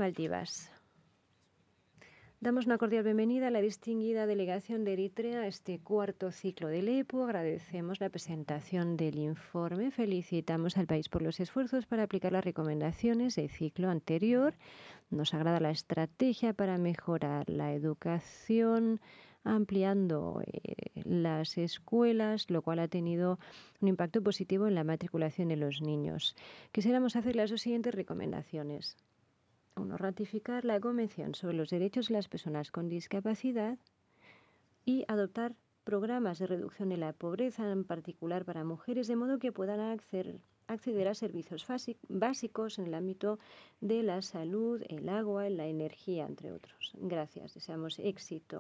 Maldivas. Damos una cordial bienvenida a la distinguida delegación de Eritrea a este cuarto ciclo del EPU. Agradecemos la presentación del informe. Felicitamos al país por los esfuerzos para aplicar las recomendaciones del ciclo anterior. Nos agrada la estrategia para mejorar la educación, ampliando las escuelas, lo cual ha tenido un impacto positivo en la matriculación de los niños. Quisiéramos hacerles las siguientes recomendaciones. 1. Ratificar la Convención sobre los Derechos de las Personas con Discapacidad y adoptar programas de reducción de la pobreza, en particular para mujeres, de modo que puedan acceder a servicios básicos en el ámbito de la salud, el agua, la energía, entre otros. Gracias. Deseamos éxito.